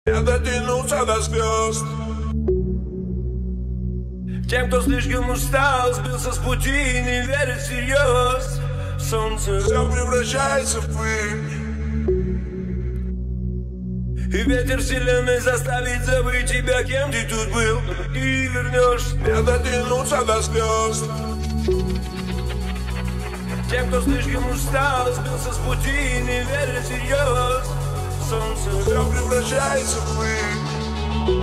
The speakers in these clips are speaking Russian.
Я дотянулся до звезд. Тем, кто слишком устал, сбился с пути и не верит всерьез. Солнце все превращается в пыль, и ветер вселенной заставит забыть тебя, кем ты тут был. Ты вернешься. Я дотянулся до звезд. Тем, кто слишком устал, сбился с пути и не верит всерьез. Солнце все превращается в пыль,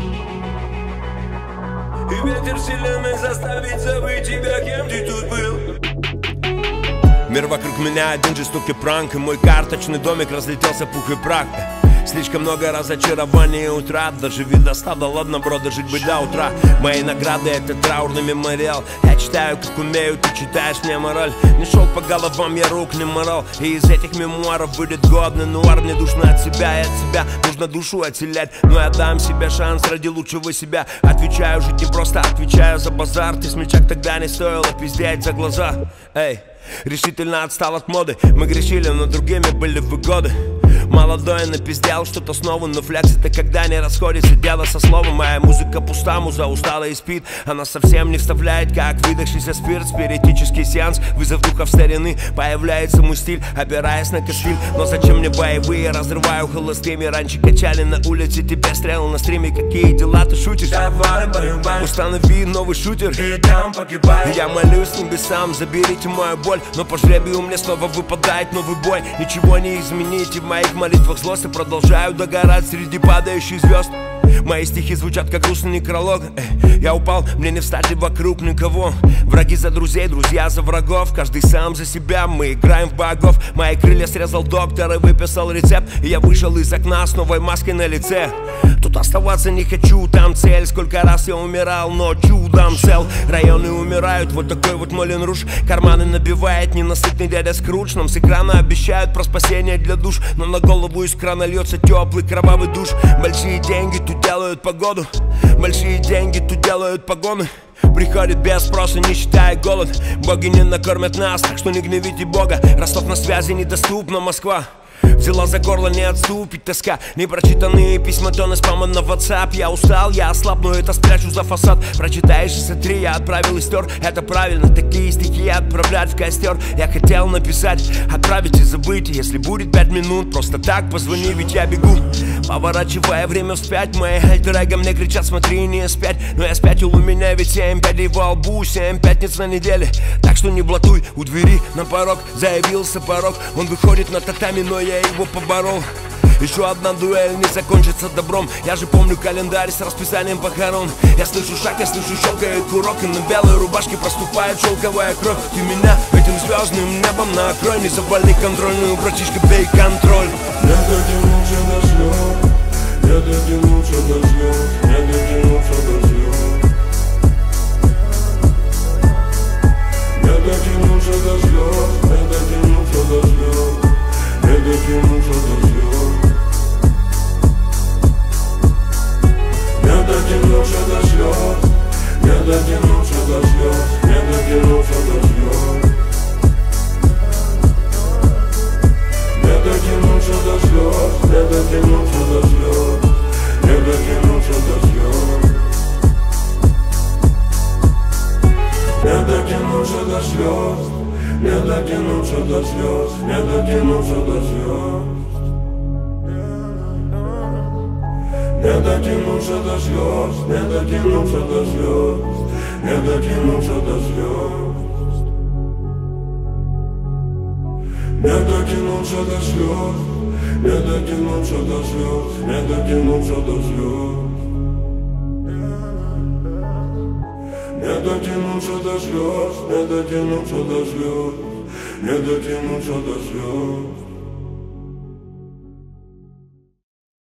и ветер вселенной заставит забыть тебя, кем ты тут был. Мир вокруг меня один жестокий пранк, и мой карточный домик разлетелся в пух и прах. Слишком много разочарований и утрат. Доживи до 100, да ладно, бро, дожить бы до утра. Мои награды — это траурный мемориал. Я читаю, как умею, ты читаешь мне мораль. Не шел по головам, я рук не морал. И из этих мемуаров будет годный нуар. Мне душно от себя и от себя нужно душу отселять. Но я дам себе шанс ради лучшего себя. Отвечаю, жить не просто, отвечаю за базар. Ты смельчак, тогда не стоило пиздеть за глаза. Эй, решительно отстал от моды. Мы грешили, но другими были выгоды. Молодой напиздел что-то снова, но флекс это когда не расходится дело со словом. Моя музыка пуста, муза устала и спит. Она совсем не вставляет, как выдохшийся спирт. Спиритический сеанс, вызов духов старины. Появляется мой стиль, опираясь на костыль. Но зачем мне боевые, разрываю холостыми. Раньше качали на улице, теперь стрелы на стриме. Какие дела ты шутишь? Установи новый шутер. Я молюсь небесам, заберите мою боль. Но по жребию мне снова выпадает новый бой. Ничего не измените в моих молитвах злость, и продолжаю догорать среди падающих звезд. Мои стихи звучат как грустный некролог. Я упал, мне не встать и вокруг никого. Враги за друзей, друзья за врагов. Каждый сам за себя, мы играем в богов. Мои крылья срезал доктор и выписал рецепт. И я вышел из окна с новой маской на лице. Тут оставаться не хочу, там цель. Сколько раз я умирал, но чудом цел. Районы умирают, вот такой вот Молин Руж. Карманы набивает ненасытный дядя Скрудж. Нам с экрана обещают про спасение для душ, но на голову из крана льется теплый кровавый душ. Большие деньги тут делают погоду, большие деньги тут делают погоны. Приходит без спроса, не считая голод. Боги не накормят нас, так что не гневите Бога. Ростов на связи, недоступна Москва. Взяла за горло, не отступить тоска. Непрочитанные письма, тонны спама на WhatsApp. Я устал, я ослаб, но это спрячу за фасад. Прочитаешь и смотри, я отправил и стер. Это правильно, такие стихи отправлять в костер. Я хотел написать, отправить и забыть. Если будет 5 минут, просто так позвони, ведь я бегу. Поворачивая время вспять, мои альтер-эго мне кричат, смотри, не спять. Но я спятил, у меня ведь 7 пядей во лбу, 7 пятниц на неделе. Так что не блатуй, у двери на порог заявился порог. Он выходит на татами, но я его поборол. Еще одна дуэль не закончится добром. Я же помню календарь с расписанием похорон. Я слышу шаг, я слышу щелкает курок, и на белой рубашке проступает шелковая кровь. Ты меня этим звездным небом накрой. Не завали контрольную, братишка, бей контроль. Я дотянулся до слез, я дотянулся до слез, я дотянулся до слез. Я дотянулся до слез, я дотянулся до слез, я дотянулся до слез. Я дотянулся до слез, я дотянулся до слез, я дотянулся до слез. Я дотянулся до слез, я дотянулся до слез, я дотянулся до слез. Я дотянулся до слез, я дотянулся до слез, я дотянулся до слез. Я дотянулся до слез, я дотянулся до слез, я дотянулся до слез. Я дотянулся до слез, я дотянулся до слез, я дотянулся до слез. Я дотянулся до слез, я дотянулся до слез, я дотянулся до слез.